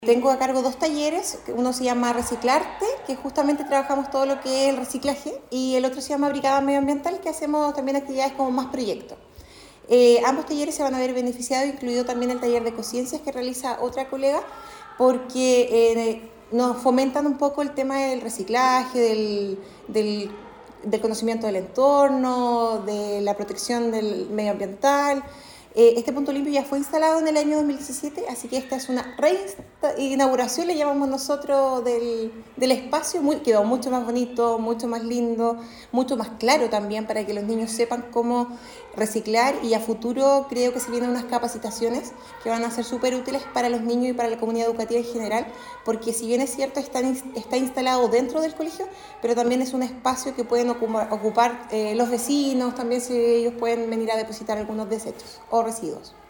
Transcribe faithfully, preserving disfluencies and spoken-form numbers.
Tengo a cargo dos talleres, uno se llama Reciclarte, que justamente trabajamos todo lo que es el reciclaje, y el otro se llama Brigada Medioambiental, que hacemos también actividades como más proyectos. Eh, ambos talleres se van a ver beneficiados, incluido también el taller de conciencias que realiza otra colega, porque eh, nos fomentan un poco el tema del reciclaje, del, del, del conocimiento del entorno, de la protección del medioambiental. Eh, este punto limpio ya fue instalado en el año dos mil diecisiete, así que esta es una reinauguración, le llamamos nosotros, del, del espacio. Muy, quedó mucho más bonito, mucho más lindo, mucho más claro también para que los niños sepan cómo reciclar, y a futuro creo que se vienen unas capacitaciones que van a ser súper útiles para los niños y para la comunidad educativa en general, porque si bien es cierto está, está instalado dentro del colegio, pero también es un espacio que pueden ocupar, ocupar eh, los vecinos, también si ellos pueden venir a depositar algunos desechos o residuos.